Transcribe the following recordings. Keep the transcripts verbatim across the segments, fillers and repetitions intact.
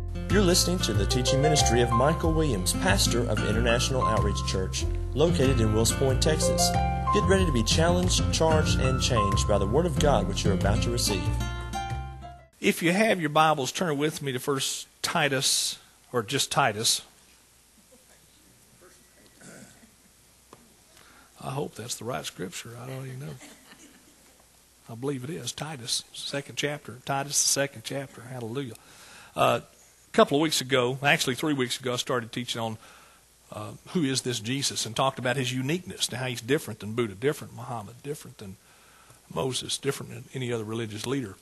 You're listening to the teaching ministry of Michael Williams, pastor of International Outreach Church, located in Wills Point, Texas. Get ready to be challenged, charged, and changed by the Word of God which you're about to receive. If you have your Bibles, turn with me to First Titus, or just Titus. I hope that's the right scripture. I don't even know. I believe it is. Titus, second chapter. Titus, the second chapter. Hallelujah. Uh, a couple of weeks ago, actually three weeks ago, I started teaching on uh, who is this Jesus and talked about his uniqueness and how he's different than Buddha, different than Muhammad, different than Moses, different than any other religious leader.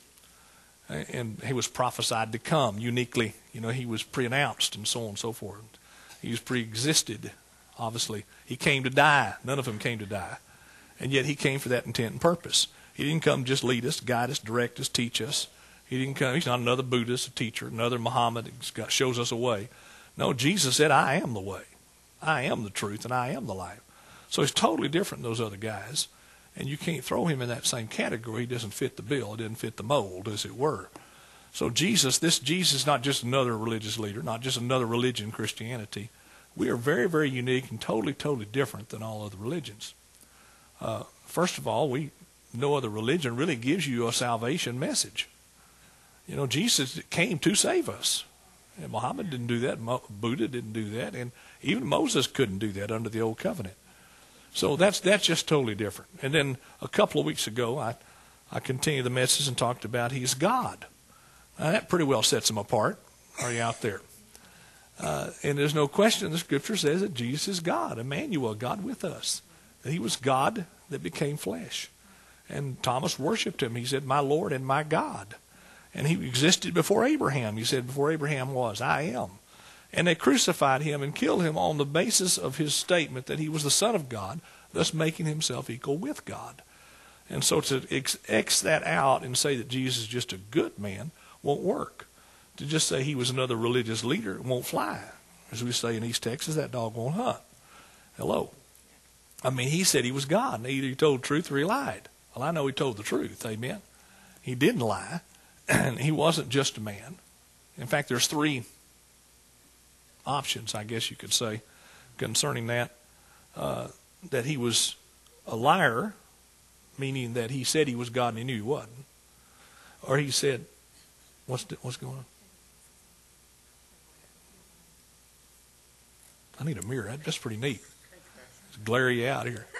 And he was prophesied to come uniquely. You know, he was pre-announced and so on and so forth. He was pre-existed, obviously. He came to die. None of them came to die. And yet he came for that intent and purpose. He didn't come just lead us, guide us, direct us, teach us. He didn't come. He's not another Buddhist, a teacher, another Muhammad that shows us a way. No, Jesus said, I am the way. I am the truth, and I am the life. So he's totally different than those other guys. And you can't throw him in that same category. He doesn't fit the bill. It doesn't fit the mold, as it were. So Jesus, this Jesus is not just another religious leader, not just another religion, Christianity. We are very, very unique and totally, totally different than all other religions. Uh, first of all, we no other religion really gives you a salvation message. You know, Jesus came to save us. And Muhammad didn't do that. Buddha didn't do that. And even Moses couldn't do that under the old covenant. So that's that's just totally different. And then a couple of weeks ago, I, I continued the message and talked about he's God. Now, that pretty well sets him apart. Are you out there? Uh, and there's no question the Scripture says that Jesus is God, Emmanuel, God with us. That he was God that became flesh. And Thomas worshipped him. He said, my Lord and my God. And he existed before Abraham. He said, before Abraham was, I am. And they crucified him and killed him on the basis of his statement that he was the Son of God, thus making himself equal with God. And so to X, X that out and say that Jesus is just a good man won't work. To just say he was another religious leader won't fly. As we say in East Texas, that dog won't hunt. Hello. I mean, he said he was God, and either he told the truth or he lied. Well, I know he told the truth, amen. He didn't lie, and he wasn't just a man. In fact, there's three options, I guess you could say, concerning that. Uh, that he was a liar, meaning that he said he was God and he knew he wasn't. Or he said, what's, the, what's going on? I need a mirror. That's pretty neat. It's glare you out here.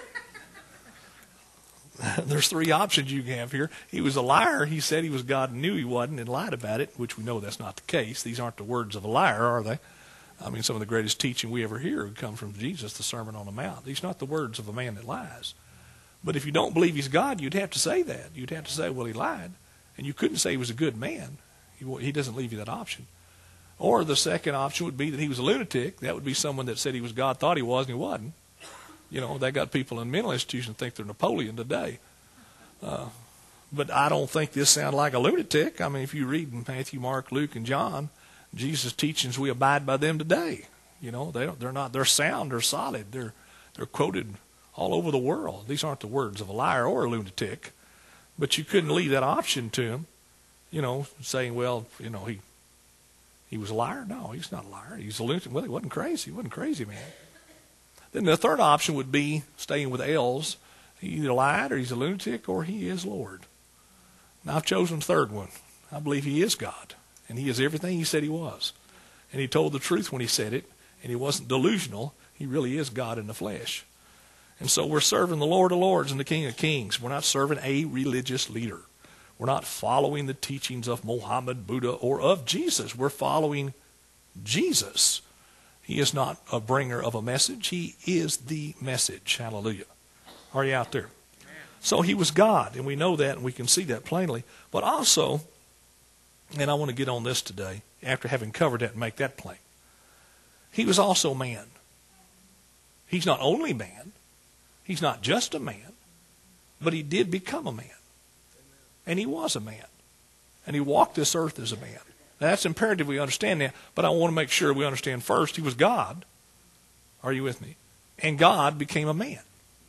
There's three options you can have here. He was a liar. He said he was God and knew he wasn't and lied about it, which we know that's not the case. These aren't the words of a liar, are they? I mean, some of the greatest teaching we ever hear would come from Jesus, the Sermon on the Mount. These are not the words of a man that lies. But if you don't believe he's God, you'd have to say that. You'd have to say, well, he lied. And you couldn't say he was a good man. He, he doesn't leave you that option. Or the second option would be that he was a lunatic. That would be someone that said he was God, thought he was, and he wasn't. You know, they got people in mental institutions think they're Napoleon today. Uh, but I don't think this sounds like a lunatic. I mean, if you read Matthew, Mark, Luke, and John, Jesus' teachings, we abide by them today. You know, they don't, they're not, they're sound, they're solid, they're they're quoted all over the world. These aren't the words of a liar or a lunatic. But you couldn't leave that option to him, you know, saying, well, you know, he he was a liar. No, he's not a liar. He's a lunatic. Well, he wasn't crazy. He wasn't crazy, man. Then the third option would be staying with L's. He either lied or he's a lunatic or he is Lord. Now, I've chosen the third one. I believe he is God, and he is everything he said he was. And he told the truth when he said it, and he wasn't delusional. He really is God in the flesh. And so we're serving the Lord of Lords and the King of Kings. We're not serving a religious leader. We're not following the teachings of Muhammad, Buddha, or of Jesus. We're following Jesus. He is not a bringer of a message. He is the message. Hallelujah. Are you out there? So he was God, and we know that, and we can see that plainly. But also, and I want to get on this today, after having covered that and make that plain, he was also man. He's not only man. He's not just a man. But he did become a man. And he was a man. And he walked this earth as a man. Now, that's imperative we understand that, but I want to make sure we understand first, he was God. Are you with me? And God became a man.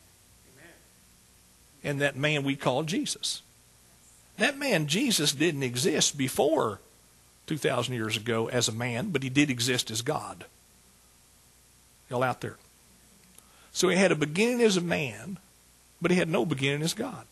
And that man we call Jesus. That man, Jesus, didn't exist before two thousand years ago as a man, but he did exist as God. Y'all out there? So he had a beginning as a man, but he had no beginning as God.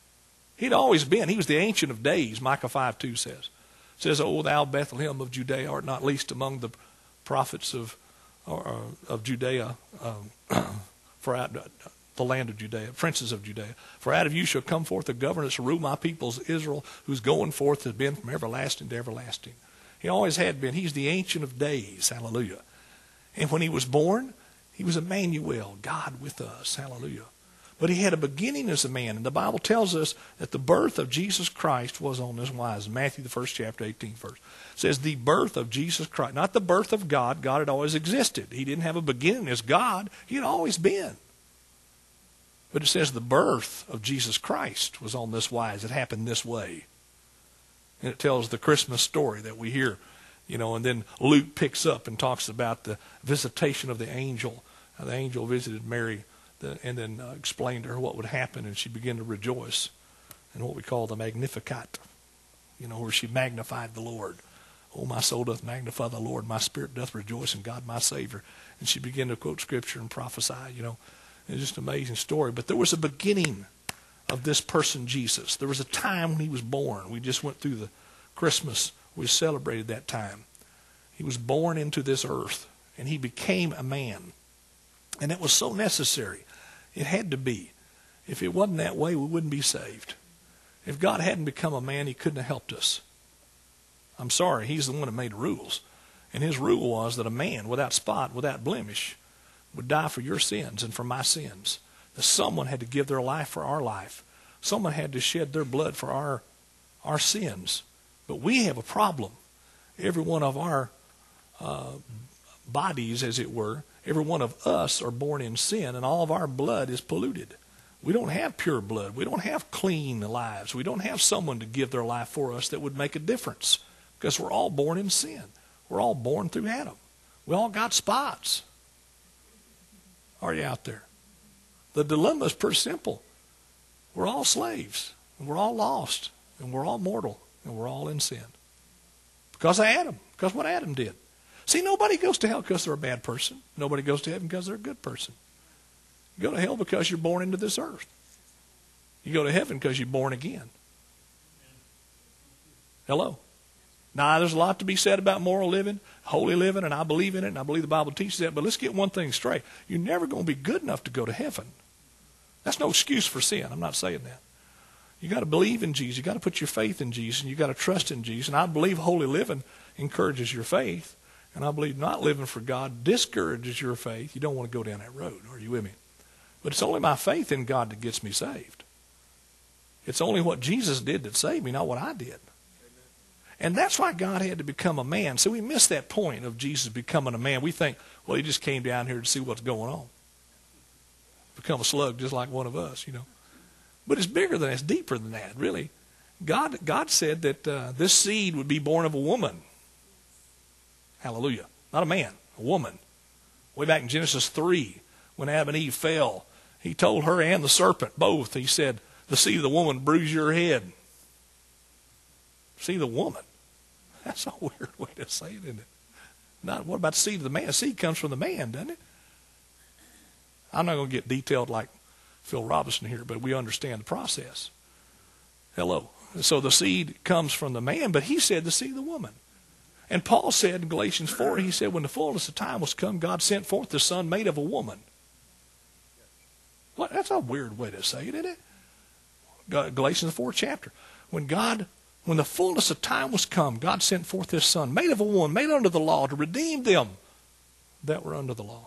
He'd always been. He was the Ancient of Days, Micah five two says. It says, O thou Bethlehem of Judea, art not least among the prophets of or, of Judea, um, for out, the land of Judea, princes of Judea. For out of you shall come forth a governor to rule my peoples Israel, whose going forth has been from everlasting to everlasting. He always had been. He's the Ancient of Days. Hallelujah. And when he was born, he was Emmanuel, God with us. Hallelujah. But he had a beginning as a man. And the Bible tells us that the birth of Jesus Christ was on this wise. Matthew, the first chapter, eighteenth verse. It says the birth of Jesus Christ. Not the birth of God. God had always existed. He didn't have a beginning as God. He had always been. But it says the birth of Jesus Christ was on this wise. It happened this way. And it tells the Christmas story that we hear. You know, and then Luke picks up and talks about the visitation of the angel. How the angel visited Mary the, and then uh, explained to her what would happen, and she began to rejoice in what we call the Magnificat, you know, where she magnified the Lord. Oh, my soul doth magnify the Lord, my spirit doth rejoice in God my Savior. And she began to quote Scripture and prophesy, you know. It's just an amazing story. But there was a beginning of this person, Jesus. There was a time when he was born. We just went through the Christmas. We celebrated that time. He was born into this earth, and he became a man. And it was so necessary. It had to be. If it wasn't that way, we wouldn't be saved. If God hadn't become a man, he couldn't have helped us. I'm sorry, he's the one that made the rules. And his rule was that a man without spot, without blemish, would die for your sins and for my sins. That someone had to give their life for our life. Someone had to shed their blood for our, our sins. But we have a problem. Every one of our uh, bodies, as it were, every one of us are born in sin, and all of our blood is polluted. We don't have pure blood. We don't have clean lives. We don't have someone to give their life for us that would make a difference, because we're all born in sin. We're all born through Adam. We all got spots. Are you out there? The dilemma is pretty simple. We're all slaves, and we're all lost, and we're all mortal, and we're all in sin. Because of Adam, because of what Adam did. See, nobody goes to hell because they're a bad person. Nobody goes to heaven because they're a good person. You go to hell because you're born into this earth. You go to heaven because you're born again. Hello? Now, there's a lot to be said about moral living, holy living, and I believe in it, and I believe the Bible teaches that, but let's get one thing straight. You're never going to be good enough to go to heaven. That's no excuse for sin. I'm not saying that. You got to believe in Jesus. You got to put your faith in Jesus, and you got to trust in Jesus. And I believe holy living encourages your faith, and I believe not living for God discourages your faith. You don't want to go down that road. Are you with me? But it's only my faith in God that gets me saved. It's only what Jesus did that saved me, not what I did. And that's why God had to become a man. So we miss that point of Jesus becoming a man. We think, well, he just came down here to see what's going on. Become a slug just like one of us, you know. But it's bigger than that. It's deeper than that, really. God, God said that uh, this seed would be born of a woman. Hallelujah. Not a man, a woman. Way back in Genesis three, when Adam and Eve fell, he told her and the serpent both. He said, the seed of the woman bruise your head. See, the woman. That's a weird way to say it, isn't it? Not, what about the seed of the man? The seed comes from the man, doesn't it? I'm not going to get detailed like Phil Robinson here, but we understand the process. Hello. So the seed comes from the man, but he said the seed of the woman. And Paul said in Galatians four, he said, when the fullness of time was come, God sent forth the Son made of a woman. What? That's a weird way to say it, isn't it? Galatians four chapter. When God... When the fullness of time was come, God sent forth his Son, made of a woman, made under the law, to redeem them that were under the law.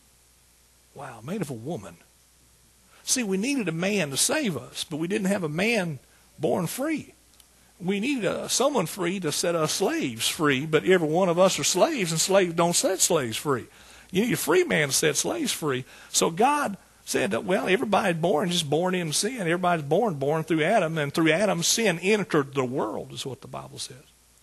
Wow, made of a woman. See, we needed a man to save us, but we didn't have a man born free. We needed a, someone free to set us slaves free, but every one of us are slaves, and slaves don't set slaves free. You need a free man to set slaves free. So God said that, well, everybody's born just born in sin. Everybody's born, born through Adam, and through Adam, sin entered the world, is what the Bible says.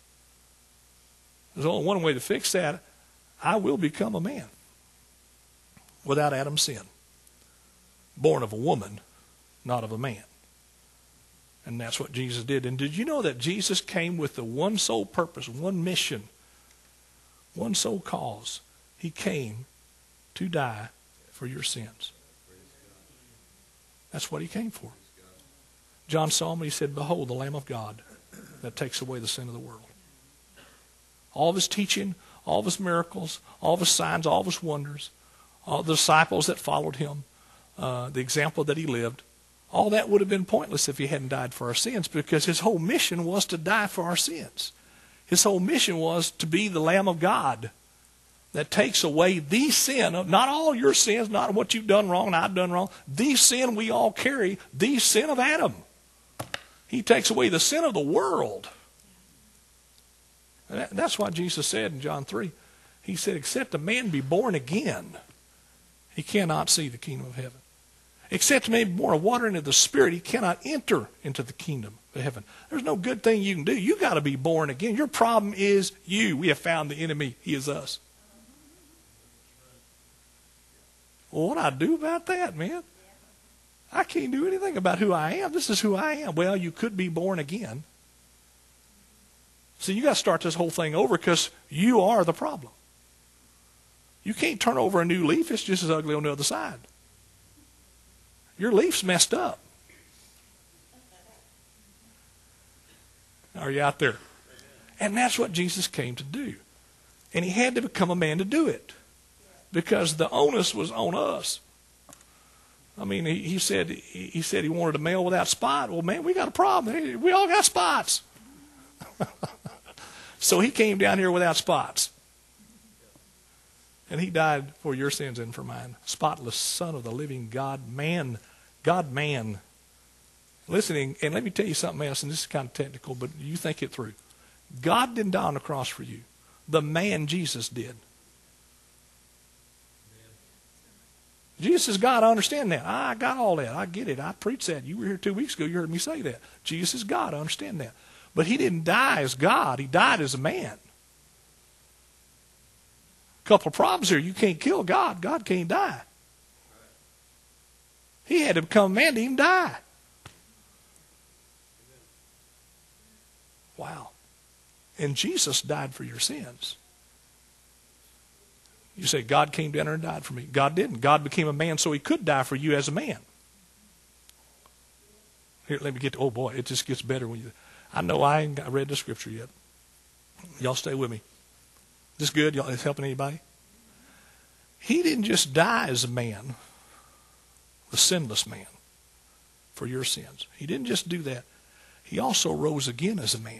There's only one way to fix that. I will become a man without Adam's sin. Born of a woman, not of a man. And that's what Jesus did. And did you know that Jesus came with the one sole purpose, one mission, one sole cause? He came to die for your sins. That's what he came for. John saw him and he said, "Behold, the Lamb of God that takes away the sin of the world." All of his teaching, all of his miracles, all of his signs, all of his wonders, all the disciples that followed him, uh, the example that he lived, all that would have been pointless if he hadn't died for our sins, because his whole mission was to die for our sins. His whole mission was to be the Lamb of God that takes away the sin of, not all your sins, not what you've done wrong and I've done wrong, the sin we all carry, the sin of Adam. He takes away the sin of the world. And that, that's why Jesus said in John three, he said, except a man be born again, he cannot see the kingdom of heaven. Except a man be born of water and of the Spirit, he cannot enter into the kingdom of heaven. There's no good thing you can do. You got to be born again. Your problem is you. We have found the enemy. He is us. Well, what do I do about that, man? I can't do anything about who I am. This is who I am. Well, you could be born again. So you got to start this whole thing over, because you are the problem. You can't turn over a new leaf. It's just as ugly on the other side. Your leaf's messed up. Are you out there? And that's what Jesus came to do. And he had to become a man to do it, because the onus was on us. I mean, he, he said he, he said he wanted a male without spot. Well, man, we got a problem. We all got spots. So he came down here without spots. And he died for your sins and for mine. Spotless Son of the living God, man, God man. Listening, and let me tell you something else, and this is kind of technical, but you think it through. God didn't die on the cross for you. The man Jesus did. Jesus is God. I understand that. I got all that. I get it. I preached that. You were here two weeks ago. You heard me say that. Jesus is God. I understand that. But he didn't die as God. He died as a man. A couple of problems here. You can't kill God. God can't die. He had to become a man to even die. Wow. And Jesus died for your sins. You say, God came down and died for me. God didn't. God became a man so he could die for you as a man. Here, let me get to, oh boy, it just gets better when you, I know I ain't got, read the scripture yet. Y'all stay with me. This good? Y'all, is helping anybody? He didn't just die as a man, the sinless man, for your sins. He didn't just do that. He also rose again as a man.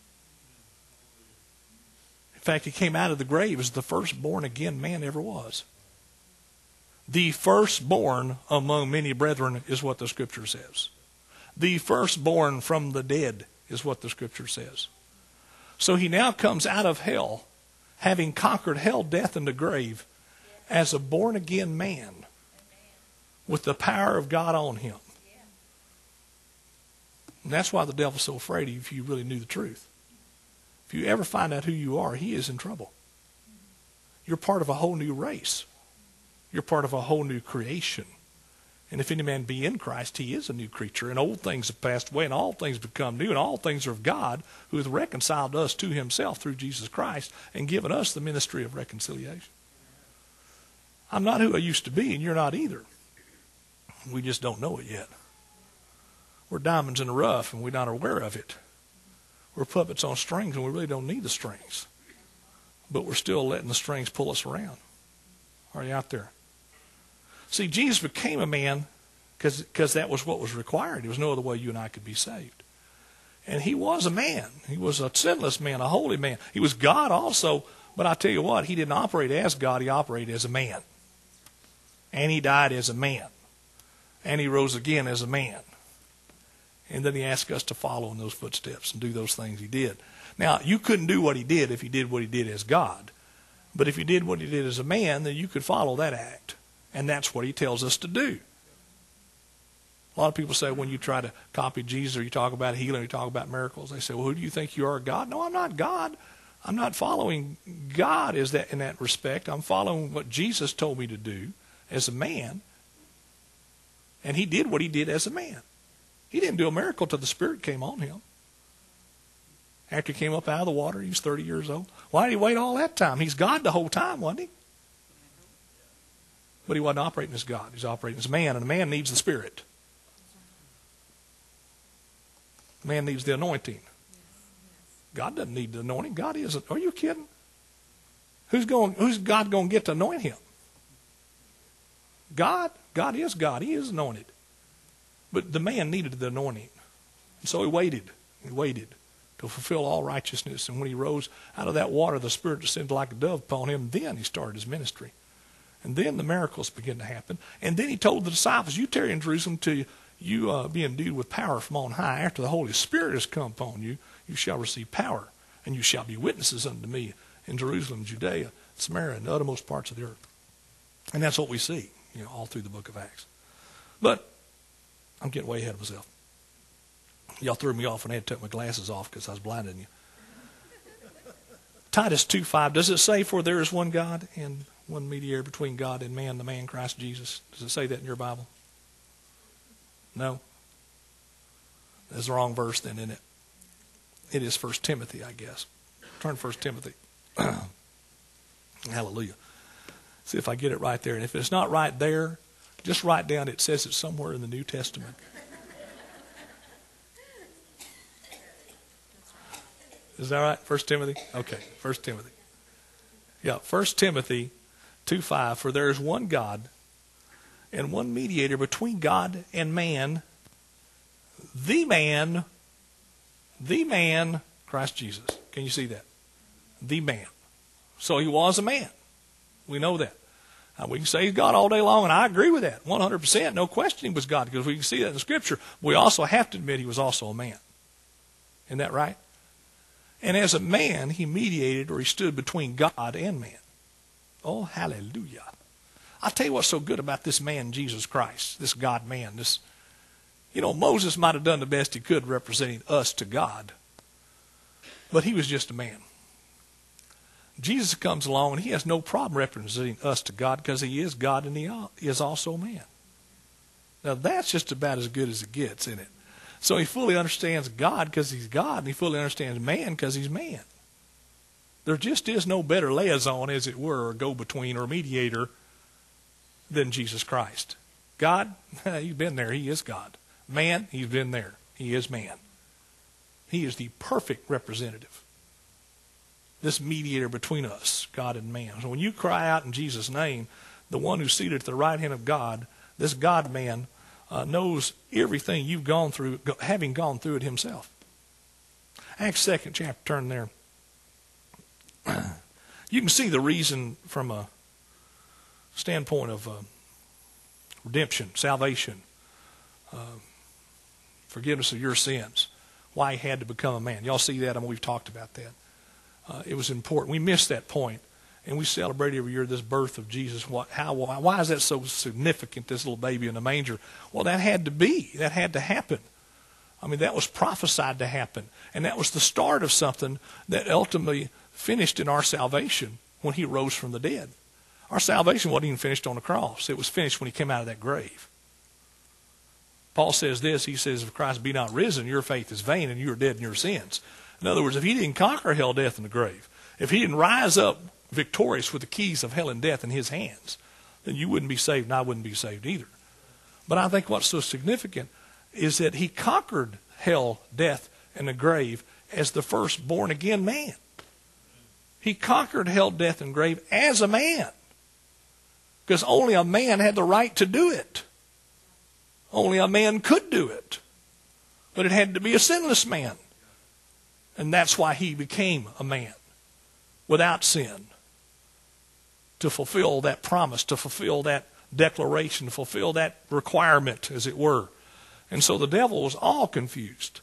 In fact, he came out of the grave as the first born again man ever was. The firstborn among many brethren is what the scripture says. The firstborn from the dead is what the scripture says. So he now comes out of hell, having conquered hell, death, and the grave, as a born again man with the power of God on him. And that's why the devil's so afraid of you, if you really knew the truth. If you ever find out who you are, he is in trouble. You're part of a whole new race. You're part of a whole new creation. And if any man be in Christ, he is a new creature. And old things have passed away, and all things become new. And all things are of God, who hath reconciled us to himself through Jesus Christ and given us the ministry of reconciliation. I'm not who I used to be, and you're not either. We just don't know it yet. We're diamonds in the rough, and we're not aware of it. We're puppets on strings, and we really don't need the strings. But we're still letting the strings pull us around. Are you out there? See, Jesus became a man because that was what was required. There was no other way you and I could be saved. And he was a man. He was a sinless man, a holy man. He was God also, but I tell you what, he didn't operate as God. He operated as a man. And he died as a man. And he rose again as a man. And then he asked us to follow in those footsteps and do those things he did. Now, you couldn't do what he did if he did what he did as God. But if he did what he did as a man, then you could follow that act. And that's what he tells us to do. A lot of people say when you try to copy Jesus or you talk about healing or you talk about miracles, they say, well, who do you think you are, God? No, I'm not God. I'm not following God is that in that respect. I'm following what Jesus told me to do as a man. And he did what he did as a man. He didn't do a miracle till the Spirit came on him. After he came up out of the water, he was thirty years old. Why did he wait all that time? He's God the whole time, wasn't he? But he wasn't operating as God. He was operating as man, and a man needs the Spirit. Man needs the anointing. God doesn't need the anointing. God isn't. Are you kidding? Who's going? Who's God going to get to anoint him? God. God is God. He is anointed. But the man needed the anointing. And so he waited. He waited to fulfill all righteousness. And when he rose out of that water, the Spirit descended like a dove upon him. Then he started his ministry. And then the miracles began to happen. And then he told the disciples, you tarry in Jerusalem till you uh, be endued with power from on high. After the Holy Spirit has come upon you, you shall receive power. And you shall be witnesses unto me in Jerusalem, Judea, Samaria, and the uttermost parts of the earth. And that's what we see, you know, all through the book of Acts. But I'm getting way ahead of myself. Y'all threw me off when I had to take my glasses off because I was blinding you. Titus two five, does it say, for there is one God and one mediator between God and man, the man Christ Jesus? Does it say that in your Bible? No? That's the wrong verse then, isn't it? It is First Timothy, I guess. Turn to First Timothy. Hallelujah. See if I get it right there. And if it's not right there, just write down it says it somewhere in the New Testament. Is that right? First Timothy? Okay, First Timothy. Yeah, First Timothy two five, for there is one God and one mediator between God and man, the man, the man, Christ Jesus. Can you see that? The man. So he was a man. We know that. Now, we can say he's God all day long, and I agree with that. one hundred percent, no question he was God, because we can see that in the Scripture. We also have to admit he was also a man. Isn't that right? And as a man, he mediated, or he stood between God and man. Oh, hallelujah. I'll tell you what's so good about this man, Jesus Christ, this God-man. This, you know, Moses might have done the best he could representing us to God, but he was just a man. Jesus comes along, and he has no problem representing us to God because he is God and he is also man. Now, that's just about as good as it gets, isn't it? So he fully understands God because he's God, and he fully understands man because he's man. There just is no better liaison, as it were, or go-between or mediator than Jesus Christ. God, he's been there. He is God. Man, he's been there. He is man. He is the perfect representative. This mediator between us, God and man. So when you cry out in Jesus' name, the one who's seated at the right hand of God, this God-man, uh, knows everything you've gone through, having gone through it himself. Acts second chapter, turn there. You can see the reason from a standpoint of uh, redemption, salvation, uh, forgiveness of your sins, why he had to become a man. Y'all see that? I mean, we've talked about that. Uh, it was important. We missed that point, and we celebrate every year this birth of Jesus. What, how, why, why is that so significant, this little baby in the manger? Well, that had to be. That had to happen. I mean, that was prophesied to happen, and that was the start of something that ultimately finished in our salvation when he rose from the dead. Our salvation wasn't even finished on the cross. It was finished when he came out of that grave. Paul says this, he says, if Christ be not risen, your faith is vain and you are dead in your sins. In other words, if he didn't conquer hell, death, and the grave, if he didn't rise up victorious with the keys of hell and death in his hands, then you wouldn't be saved and I wouldn't be saved either. But I think what's so significant is that he conquered hell, death, and the grave as the first born-again man. He conquered hell, death, and grave as a man. Because only a man had the right to do it. Only a man could do it. But it had to be a sinless man. And that's why he became a man without sin. To fulfill that promise, to fulfill that declaration, to fulfill that requirement, as it were. And so the devil was all confused.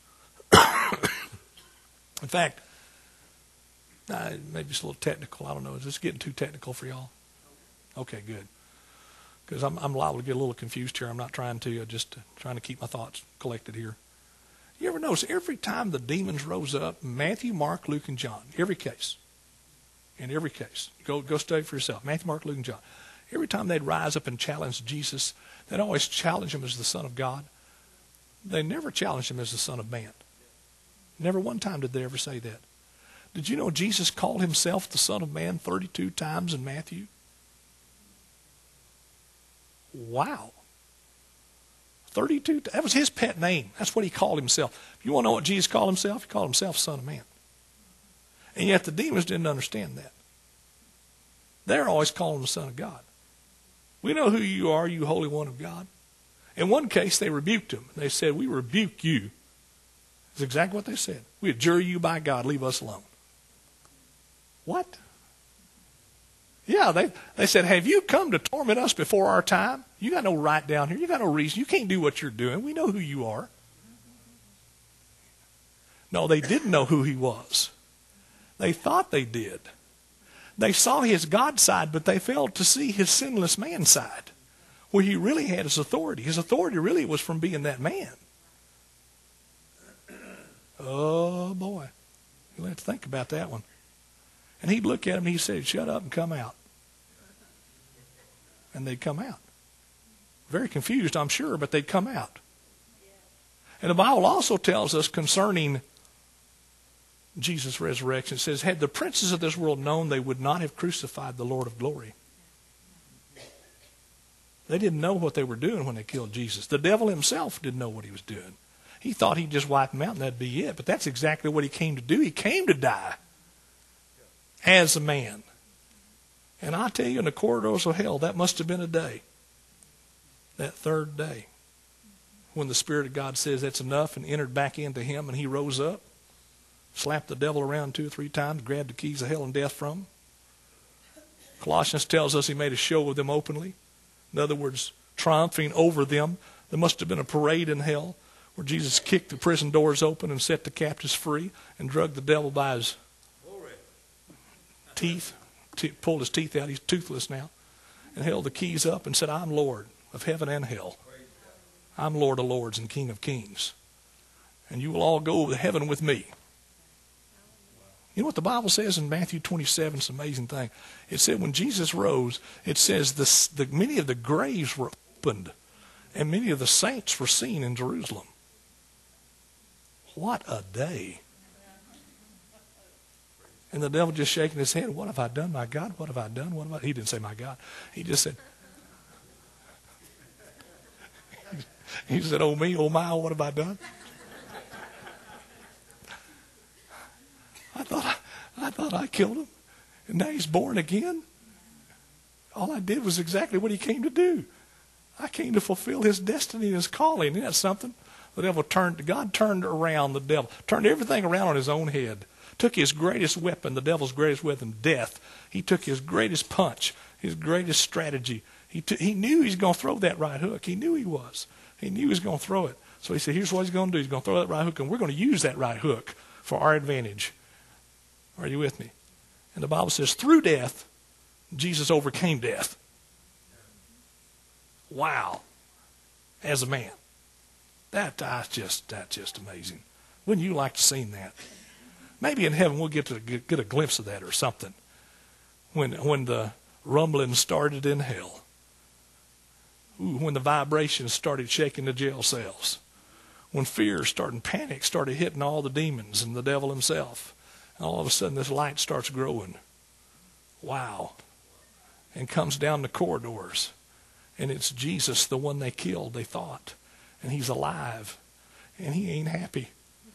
In fact, uh, maybe it's a little technical. I don't know. Is this getting too technical for y'all? Okay, good. Because I'm, I'm liable to get a little confused here. I'm not trying to. I'm just uh, trying to keep my thoughts collected here. You ever notice every time the demons rose up, Matthew, Mark, Luke, and John, every case, in every case, go go study for yourself, Matthew, Mark, Luke, and John, every time they'd rise up and challenge Jesus, they'd always challenge him as the Son of God. They never challenged him as the Son of Man. Never one time did they ever say that. Did you know Jesus called himself the Son of Man thirty-two times in Matthew? Wow. thirty-two. That was his pet name. That's what he called himself. If you want to know what Jesus called himself, he called himself Son of Man. And yet the demons didn't understand that. They're always calling him the Son of God. We know who you are, you Holy One of God. In one case, they rebuked him. They said, we rebuke you. That's exactly what they said. We adjure you by God, leave us alone. What? Yeah, they, they said, have you come to torment us before our time? You got no right down here. You got no reason. You can't do what you're doing. We know who you are. No, they didn't know who he was. They thought they did. They saw his God side, but they failed to see his sinless man side, where he really had his authority. His authority really was from being that man. Oh, boy. You'll have to think about that one. And he'd look at him and he'd say, shut up and come out. And they'd come out. Very confused, I'm sure, but they'd come out. And the Bible also tells us concerning Jesus' resurrection, it says, had the princes of this world known, they would not have crucified the Lord of glory. They didn't know what they were doing when they killed Jesus. The devil himself didn't know what he was doing. He thought he'd just wipe him out and that'd be it. But that's exactly what he came to do. He came to die as a man. And I tell you, in the corridors of hell, that must have been a day. That third day. When the Spirit of God says that's enough and entered back into him and he rose up, slapped the devil around two or three times, grabbed the keys of hell and death from him. Colossians tells us he made a show of them openly. In other words, triumphing over them. There must have been a parade in hell where Jesus kicked the prison doors open and set the captives free and drugged the devil by his teeth, t- pulled his teeth out. He's toothless now. And held the keys up and said, I'm Lord of heaven and hell. I'm Lord of lords and King of kings. And you will all go to heaven with me. You know what the Bible says in Matthew twenty-seven? It's an amazing thing. It said when Jesus rose, it says the, the, many of the graves were opened and many of the saints were seen in Jerusalem. What a day. And the devil just shaking his head. What have I done, my God? What have I done? What have I... He didn't say, my God. He just said, he said, oh me, oh my, what have I done? I thought I, I thought I killed him. And now he's born again. All I did was exactly what he came to do. I came to fulfill his destiny and his calling. Isn't that something? The devil turned, God turned around the devil, turned everything around on his own head. Took his greatest weapon, the devil's greatest weapon, death. He took his greatest punch, his greatest strategy. He, t- he knew he was going to throw that right hook. He knew he was. He knew he was going to throw it. So he said, here's what he's going to do. He's going to throw that right hook, and we're going to use that right hook for our advantage. Are you with me? And the Bible says, through death, Jesus overcame death. Wow. As a man. That, that's just, that's just amazing. Wouldn't you like to see that? Maybe in heaven we'll get to get, get a glimpse of that or something. When, when the rumbling started in hell. Ooh, when the vibrations started shaking the jail cells. When fear started and panic started hitting all the demons and the devil himself. And all of a sudden this light starts growing. Wow. And comes down the corridors. And it's Jesus, the one they killed, they thought. And he's alive. And he ain't happy.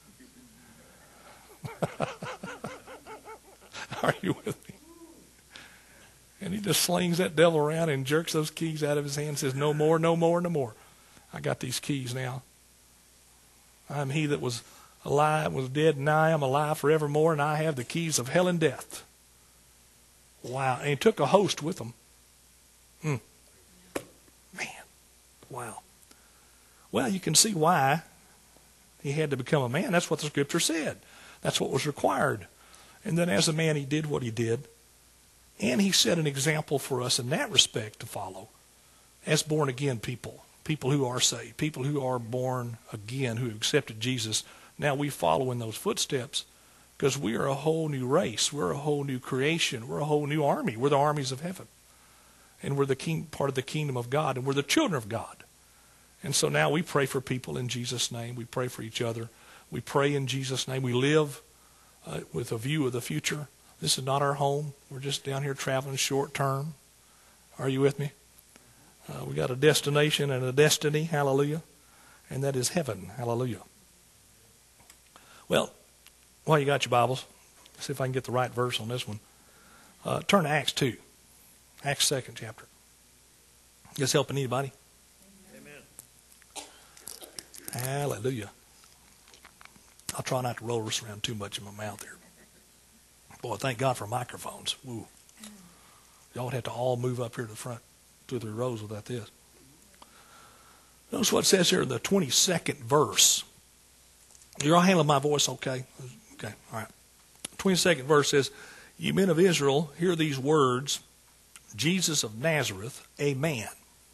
Are you with me? And he just slings that devil around and jerks those keys out of his hand and says, no more, no more, no more. I got these keys now. I'm he that was alive, was dead, and now I am alive forevermore, and I have the keys of hell and death. Wow. And he took a host with him. Mm. Man. Wow. Well, you can see why he had to become a man. That's what the Scripture said. That's what was required. And then as a man, he did what he did. And he set an example for us in that respect to follow. As born-again people, people who are saved, people who are born again, who accepted Jesus. Now we follow in those footsteps because we are a whole new race. We're a whole new creation. We're a whole new army. We're the armies of heaven. And we're the king, part of the kingdom of God. And we're the children of God. And so now we pray for people in Jesus' name. We pray for each other. We pray in Jesus' name. We live uh, with a view of the future. This is not our home. We're just down here traveling short term. Are you with me? Uh, we got a destination and a destiny. Hallelujah. And that is heaven. Hallelujah. Well, while you got your Bibles, let's see if I can get the right verse on this one. Uh, turn to Acts two. Acts second chapter. This helping anybody? Amen. Hallelujah. I'll try not to roll this around too much in my mouth here. Boy, thank God for microphones. Woo. Y'all would have to all move up here to the front two or three rows without this. Notice what it says here in the twenty-second verse. You're all handling my voice okay? Okay, all right. twenty-second verse says, "You men of Israel, hear these words, Jesus of Nazareth, a man."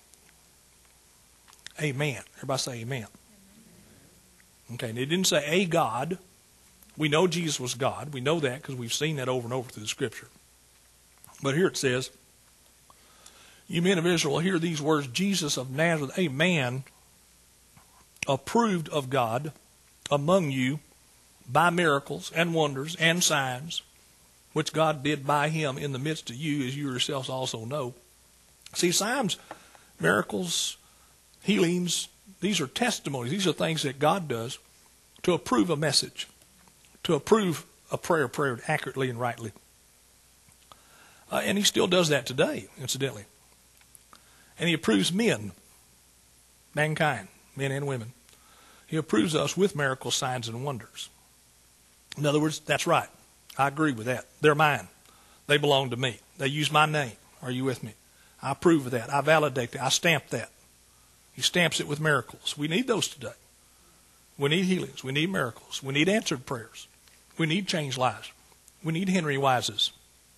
Amen. Everybody say amen. Okay, and it didn't say a God. We know Jesus was God. We know that because we've seen that over and over through the Scripture. But here it says, "You men of Israel, hear these words, Jesus of Nazareth, a man approved of God among you by miracles and wonders and signs, which God did by him in the midst of you, as you yourselves also know." See, signs, miracles, healings, these are testimonies. These are things that God does to approve a message, to approve a prayer prayed accurately and rightly. Uh, and he still does that today, incidentally. And he approves men, mankind, men and women. He approves us with miracles, signs, and wonders. In other words, that's right. I agree with that. They're mine. They belong to me. They use my name. Are you with me? I approve of that. I validate that. I stamp that. He stamps it with miracles. We need those today. We need healings. We need miracles. We need answered prayers. We need changed lives. We need Henry Wises.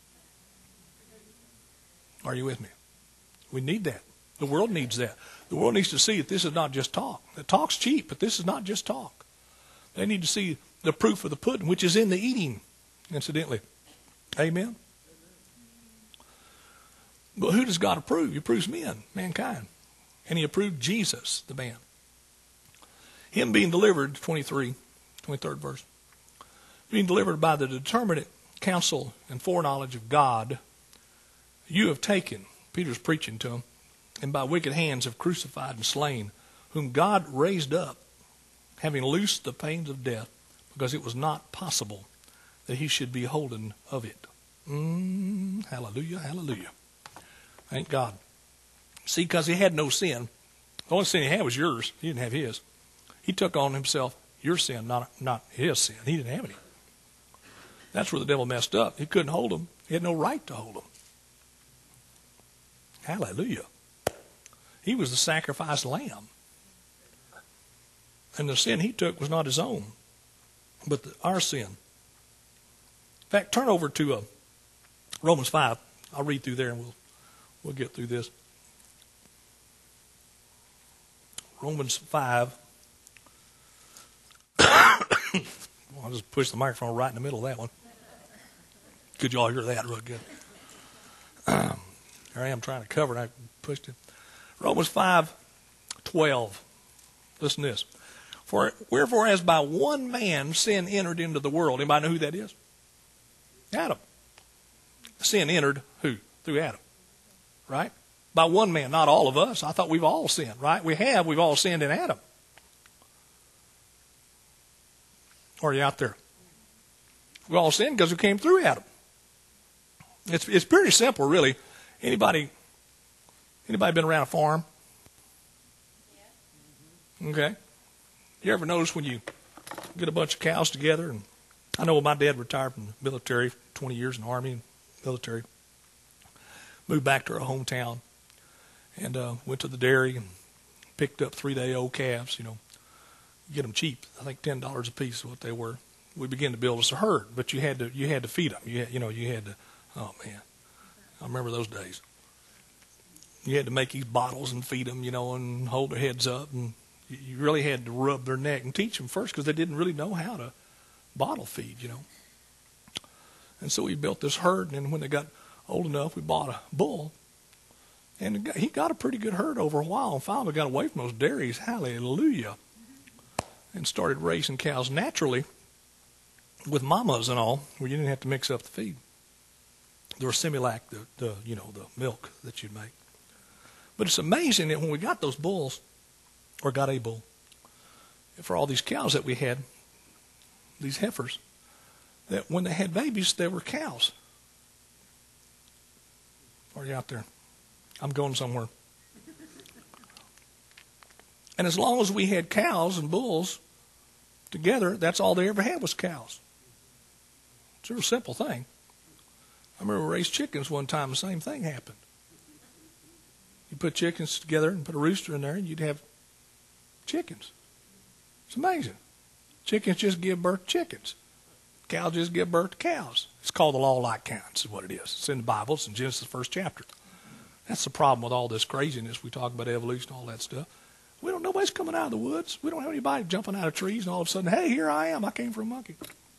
Are you with me? We need that. The world needs that. The world needs to see that this is not just talk. The talk's cheap, but this is not just talk. They need to see the proof of the pudding, which is in the eating, incidentally. Amen? But who does God approve? He approves men, mankind. And he approved Jesus, the man. Him being delivered, twenty-three, twenty-third verse, being delivered by the determinate counsel and foreknowledge of God, you have taken, Peter's preaching to him, and by wicked hands have crucified and slain, whom God raised up, having loosed the pains of death, because it was not possible that he should be holden of it. Mm, hallelujah, hallelujah. Thank God. See, because he had no sin. The only sin he had was yours. He didn't have his. He took on himself your sin, not, not his sin. He didn't have any. That's where the devil messed up. He couldn't hold him. He had no right to hold him. Hallelujah. He was the sacrificed lamb. And the sin he took was not his own, but the, our sin. In fact, turn over to uh, Romans five. I'll read through there and we'll we'll get through this. Romans five. Well, I'll just push the microphone right in the middle of that one. Could you all hear that real good? Um, here I am trying to cover it. I pushed it. Romans five twelve. Listen to this. For wherefore, as by one man sin entered into the world. Anybody know who that is? Adam. Sin entered who? Through Adam. Right? By one man, not all of us. I thought we've all sinned, right? We have. We've all sinned in Adam. Are you out there? We all sinned because we came through Adam. It's it's pretty simple, really. Anybody anybody been around a farm? Yeah. Okay. You ever notice when you get a bunch of cows together? And I know my dad retired from the military, twenty years in the Army and military. Moved back to our hometown and uh, went to the dairy and picked up three-day-old calves, you know. Get them cheap. I think ten dollars a piece is what they were. We began to build us a herd, but you had to you had to feed them. You had, you know you had to. Oh man, I remember those days. You had to make these bottles and feed them, you know, and hold their heads up, and you really had to rub their neck and teach them first because they didn't really know how to bottle feed, you know. And so we built this herd, and then when they got old enough, we bought a bull, And he got a pretty good herd over a while, and finally got away from those dairies, hallelujah, and started raising cows naturally with mamas and all, where you didn't have to mix up the feed. There was Similac, the, the you know, the milk that you'd make. But it's amazing that when we got those bulls, or got a bull, for all these cows that we had, these heifers, that when they had babies, they were cows. Are you out there? I'm going somewhere. And as long as we had cows and bulls together, that's all they ever had was cows. It's a real simple thing. I remember we raised chickens one time, the same thing happened. You put chickens together and put a rooster in there, and you'd have chickens. It's amazing. Chickens just give birth to chickens. Cows just give birth to cows. It's called the law of like kinds, is what it is. It's in the Bible. It's in Genesis, first chapter. That's the problem with all this craziness. We talk about evolution and all that stuff. We don't. Nobody's coming out of the woods. We don't have anybody jumping out of trees and all of a sudden, hey, here I am. I came from a monkey.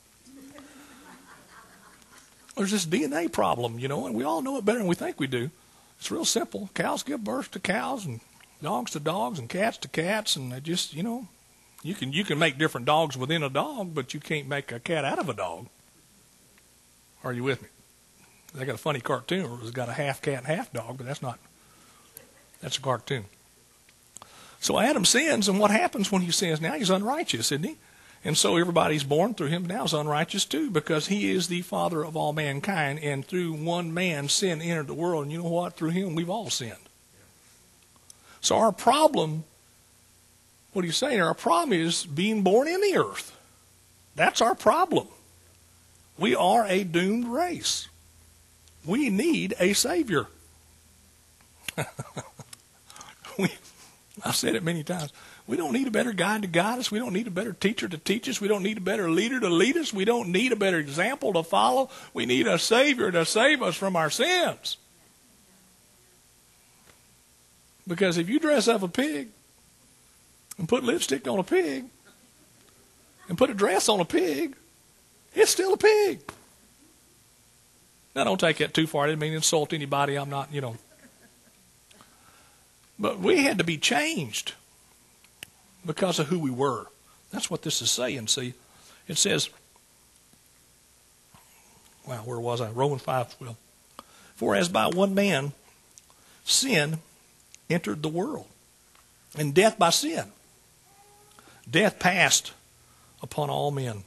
There's this D N A problem, you know, and we all know it better than we think we do. It's real simple. Cows give birth to cows, and dogs to dogs, and cats to cats, and they just, you know, you can you can make different dogs within a dog, but you can't make a cat out of a dog. Are you with me? They got a funny cartoon where it's got a half cat and half dog, but that's not, that's a cartoon. So Adam sins, and what happens when he sins? Now he's unrighteous, isn't he? And so everybody's born through him now is unrighteous too, because he is the father of all mankind, and through one man sin entered the world, and you know what? Through him we've all sinned. So our problem, what are you saying? Our problem is being born in the earth. That's our problem. We are a doomed race. We need a Savior. we, I've said it many times. We don't need a better guide to guide us. We don't need a better teacher to teach us. We don't need a better leader to lead us. We don't need a better example to follow. We need a Savior to save us from our sins. Because if you dress up a pig and put lipstick on a pig and put a dress on a pig, it's still a pig. Now, don't take that too far. I didn't mean to insult anybody. I'm not, you know. But we had to be changed because of who we were. That's what this is saying, see. It says, wow, where was I? Romans five twelve. For as by one man sin entered the world, and death by sin. Death passed upon all men.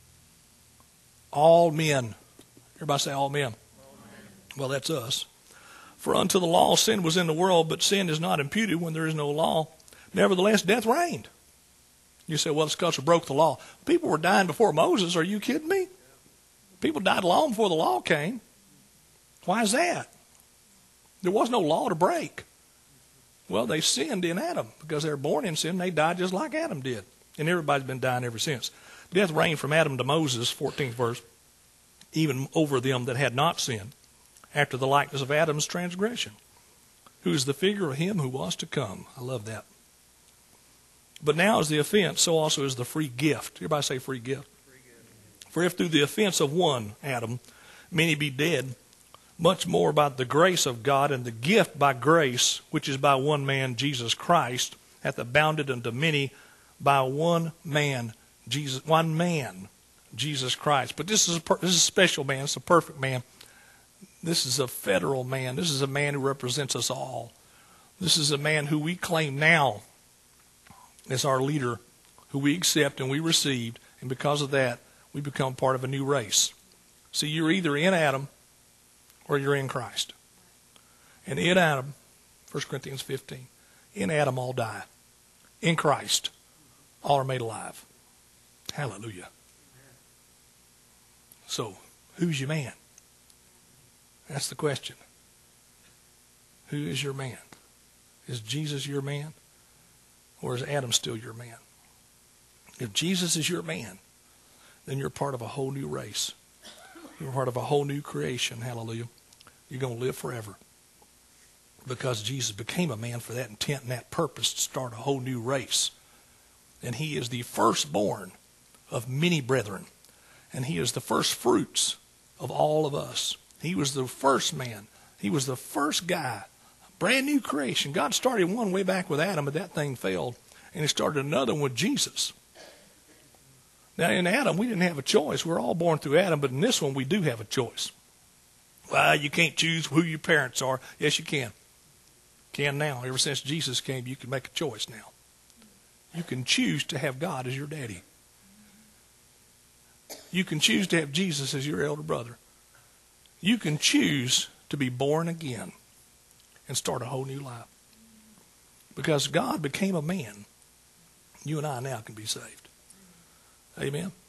All men. Everybody say all men. All men. Well, that's us. For unto the law sin was in the world, but sin is not imputed when there is no law. Nevertheless, death reigned. You say, well, it's because we broke the law. People were dying before Moses. Are you kidding me? People died long before the law came. Why is that? There was no law to break. Well, they sinned in Adam because they were born in sin. They died just like Adam did. And everybody's been dying ever since. Death reigned from Adam to Moses, fourteenth verse, even over them that had not sinned, after the likeness of Adam's transgression, who is the figure of him who was to come. I love that. But now is the offense, so also is the free gift. Everybody say free gift. Free gift. For if through the offense of one, Adam, many be dead, much more by the grace of God and the gift by grace, which is by one man, Jesus Christ, hath abounded unto many by one man, Jesus, one man, Jesus Christ. But this is a, this is a special man. It's a perfect man. This is a federal man. This is a man who represents us all. This is a man who we claim now as our leader, who we accept and we received, and because of that, we become part of a new race. See, you're either in Adam or you're in Christ. And in Adam, First Corinthians fifteen, in Adam all die. In Christ, all are made alive. Hallelujah. So, who's your man? That's the question. Who is your man? Is Jesus your man? Or is Adam still your man? If Jesus is your man, then you're part of a whole new race. You're part of a whole new creation. Hallelujah. You're going to live forever. Because Jesus became a man for that intent and that purpose to start a whole new race. And he is the firstborn of many brethren. And he is the first fruits of all of us. He was the first man. He was the first guy Brand new creation. God started one way back with Adam, but that thing failed. And he started another one with Jesus. Now, in Adam, we didn't have a choice. We're all born through Adam, but in this one, we do have a choice. Well, you can't choose who your parents are. Yes, you can. Can now. Ever since Jesus came, you can make a choice now. You can choose to have God as your daddy. You can choose to have Jesus as your elder brother. You can choose to be born again and start a whole new life. Because God became a man, you and I now can be saved. Amen.